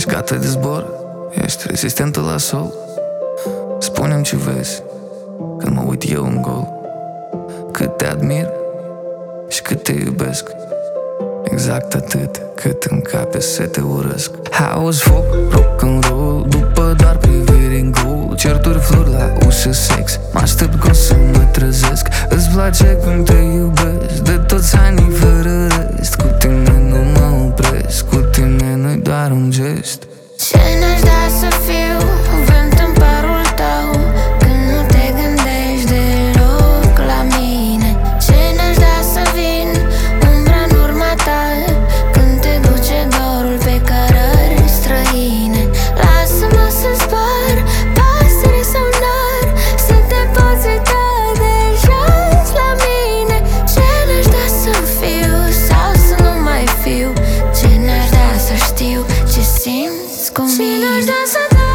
Ești gata de zbor? Ești rezistentă la sol? Spune-mi ce vezi când mă uit eu în gol. Cât te admir și cât te iubesc, exact atât cât încape să te urăsc. House, foc, rock and roll, după doar priviri în gol. Certuri, flori la ușă, sex, mă aștept că o să mă trezesc. Îți place cum te iubesc, de toți anii fără rest. Cu tine nu mă opresc, cu tine nu-i doar un gest. Ce n-aș da să fiu vânt în părul tău când nu te gândești deloc la mine. Ce n-aș da să vin umbra în urma ta când te duce dorul pe cărări străine. Lasă-mă să zbor, pasăre sau nar, să te poți uita de jos la mine. Ce n-aș da să fiu sau să nu mai fiu, ce n-aș da să știu ce simți cu mine. Ce n-aș da să dau,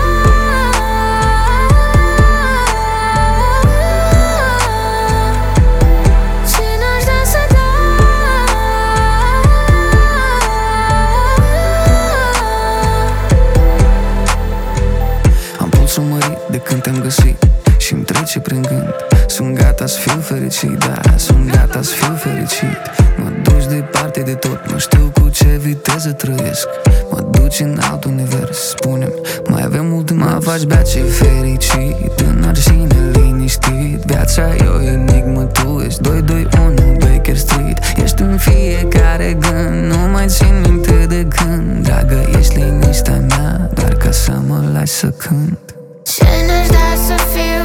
ce n-aș da să dau. Am pulsul mărit de când te-am găsit și-mi trece prin gând. Sunt gata să fiu fericit, da, sunt gata să fiu fericit. Mă duci departe de tot, nu știu cu ce viteză trăiesc. Mă duci în alt univers, spune-mi, mai avem mult de mă faci bea ce fericit, tânăr și neliniștit. Viața e o enigmă, tu ești 221 Baker Street. Ești în fiecare gând, nu mai țin minte de când. Dragă, ești liniștea mea, doar ca să mă lași să cânt. Ce n-aș da să fiu